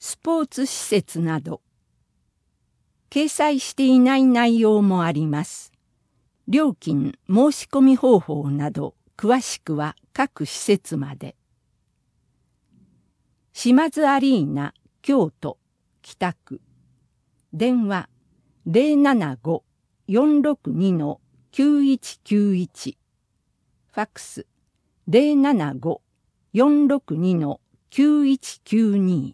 スポーツ施設など。掲載していない内容もあります。料金、申し込み方法など、詳しくは各施設まで。島津アリーナ、京都、北区。電話075-462-9191。ファックス075-462-9192。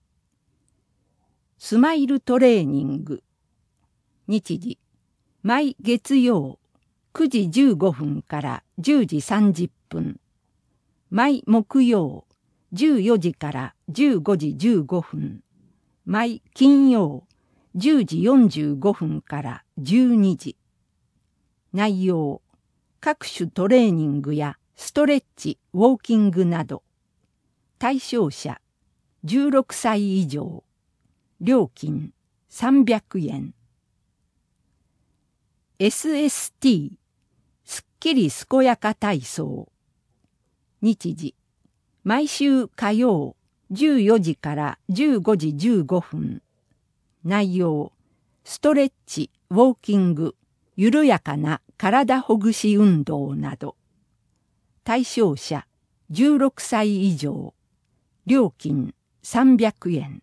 スマイルトレーニング。日時毎月曜9時15分から10時30分。毎木曜14時から15時15分。毎金曜10時45分から12時。内容、各種トレーニングやストレッチ、ウォーキングなど。対象者、16歳以上。料金、300円。SST、すっきり健やか体操。日時、毎週火曜14時から15時15分。内容、ストレッチ、ウォーキング、緩やかな体ほぐし運動など。対象者、16歳以上。料金、300円。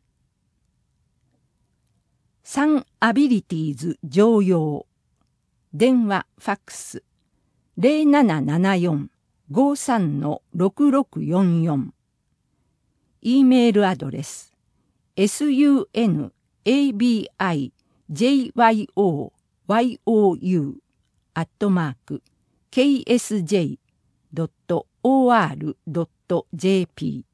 サンアビリティーズ常用。電話ファックス 0774-53-6644。E メールアドレス sunabyoryu@ksj.or.jp。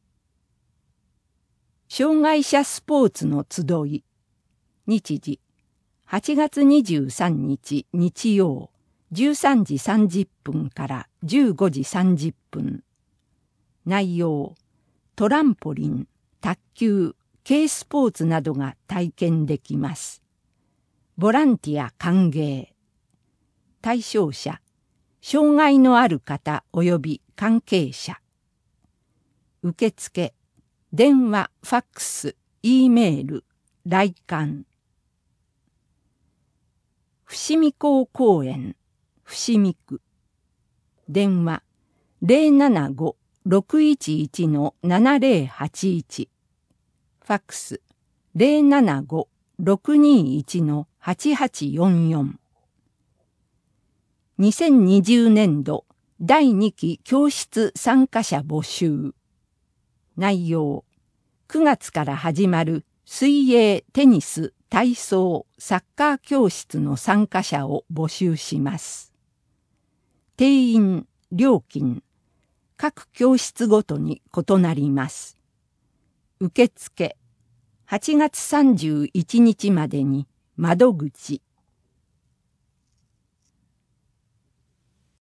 障害者スポーツの集い。日時8月23日日曜13時30分から15時30分。内容、トランポリン、卓球、軽スポーツなどが体験できます。ボランティア歓迎。対象者、障害のある方及び関係者。受付、電話、ファックス、E メール、来館。伏見港公園、伏見区。電話075-611-7081。ファックス075-621-8844。2020年度第2期教室参加者募集。内容、9月から始まる水泳、テニス、体操、サッカー教室の参加者を募集します。定員、料金、各教室ごとに異なります。受付、8月31日までに窓口。